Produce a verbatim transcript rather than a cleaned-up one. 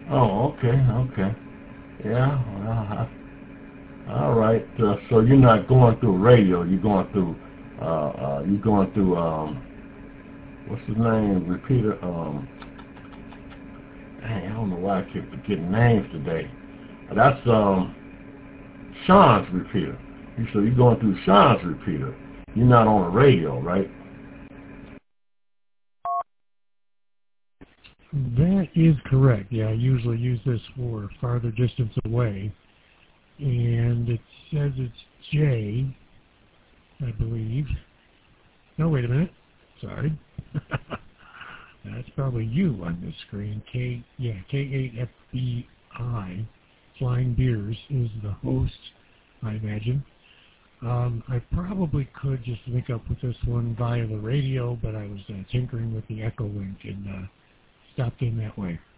Oh, okay, okay. Yeah, well, I, all right. Uh, so you're not going through radio. You're going through. Uh, uh, you're going through. Um, what's his name? Repeater. Um, dang, I don't know why I keep forgetting names today. That's um Sean's repeater. You so you're going through Sean's repeater. You're not on the radio, right? That is correct. Yeah, I usually use this for farther distance away. And it says it's J, I believe. No, wait a minute. Sorry. That's probably you on this screen. K, yeah, K eight F B I, Flying Beers, is the host, I imagine. Um, I probably could just link up with this one via the radio, but I was uh, tinkering with the Echo link and uh, stopped in that way.